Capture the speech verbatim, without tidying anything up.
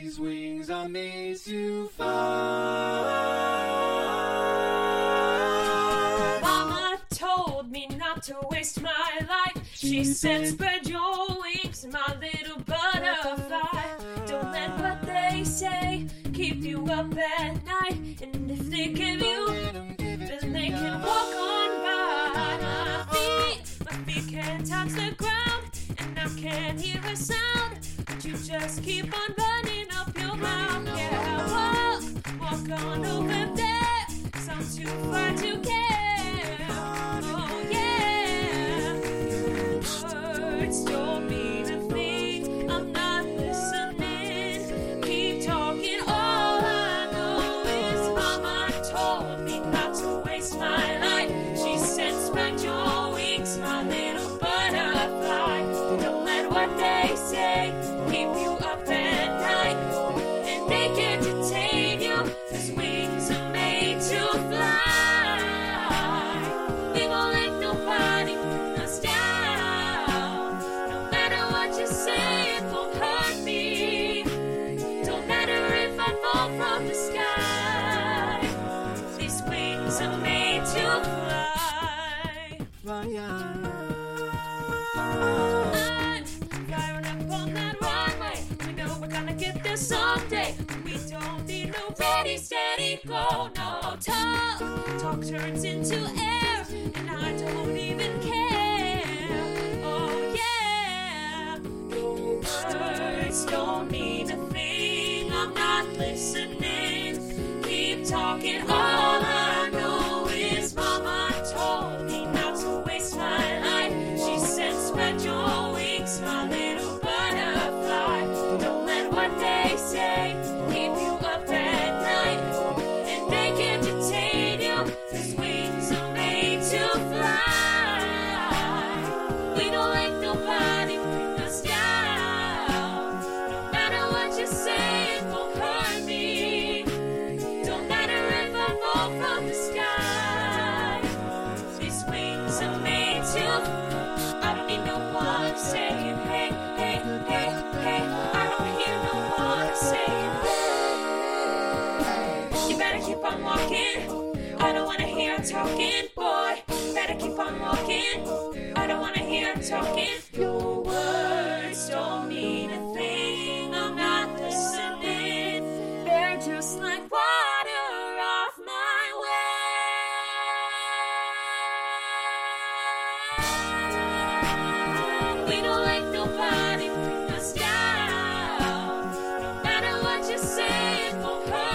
These wings are made to fly. Mama told me not to waste my life. She said, spread your wings, my little butterfly. Don't let what they say keep you up at night. And if they give you, then they can walk on by. My feet, my feet can't touch the ground, and I can't hear a sound. But you just keep on running up your mouth. Yeah, walk, walk on over there. Sounds too far to care. Oh yeah, words don't mean a thing. I'm not listening. Keep talking. All I know is Mama told me not to waste my life. She said, spread your wings, my little butterfly. Don't let what they say keep you up at night, and they can't detain you. 'Cause wings are made to fly. We won't let nobody bring us down. No matter what you say, it won't hurt me. Don't matter if I fall from the sky. These wings are made to fly. I'm firing up on that runway. We know we're gonna get there someday. We don't need no ready, steady, go. No talk, talk turns into air, and I don't even care. Oh yeah, words don't mean a thing. I'm not listening. Keep talking. All I know is Mama told me not to waste my life. She said, spread your wings, my little butterfly. Don't let what they say keep you up at night, and they can't detain you. 'Cause wings are made to fly. We don't let nobody bring us down. No matter what you say, it won't hurt me. Don't matter if I fall from the sky. These wings are made to. I don't need no one saying, hey, hey, hey, hey. I don't hear no one saying, hey. You better keep on walking. I don't wanna hear talking, boy. Better keep on walking. I don't wanna hear talking. Your words don't mean a thing. I'm not listening. They're just like water off my way. We don't let nobody bring us down. No matter what you say, it won't hurt.